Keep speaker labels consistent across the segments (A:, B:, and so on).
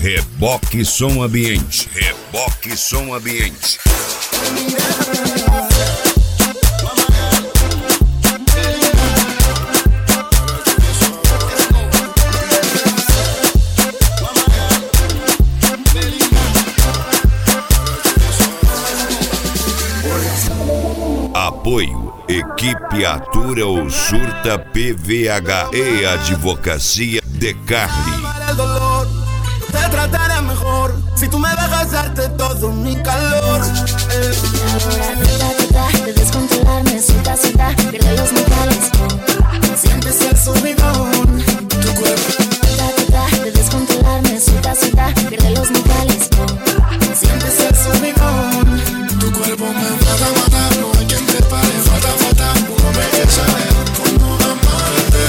A: Reboque Som Ambiente. Reboque Som Ambiente. Apoio Equipe Atura ou Surta PVH e Advocacia de Carli.
B: Te trataré mejor si tú me dejas darte todo mi calor.
C: De descontrolarme, suelta, suelta, pierde los metales.
B: Sientes el subidón, tu cuerpo.
C: De descontrolarme, suelta, suelta, pierde los metales.
B: Sientes el subidón, tu cuerpo me mata, mata. No hay quien te pare, falta, falta. Uno me quiere saber cómo amarte.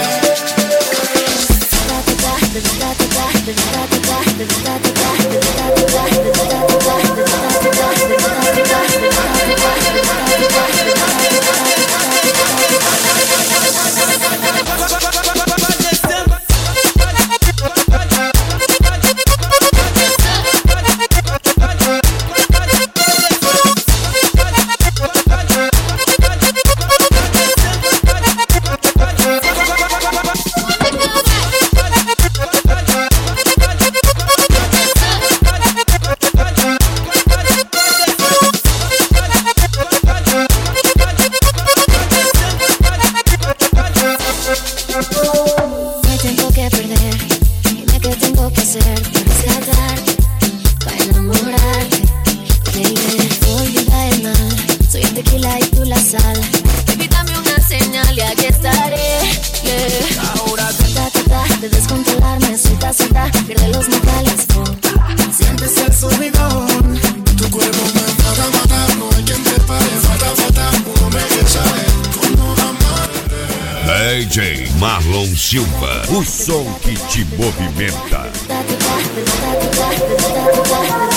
C: De descontrolarme, suelta, suelta, pierde los metales.
B: Sientes el subidón, tu cuerpo me mata, mata. No hay quien te pare, falta, falta. Uno me quiere saber cómo amarte.
A: DJ Marlon Silva, o som que te movimenta.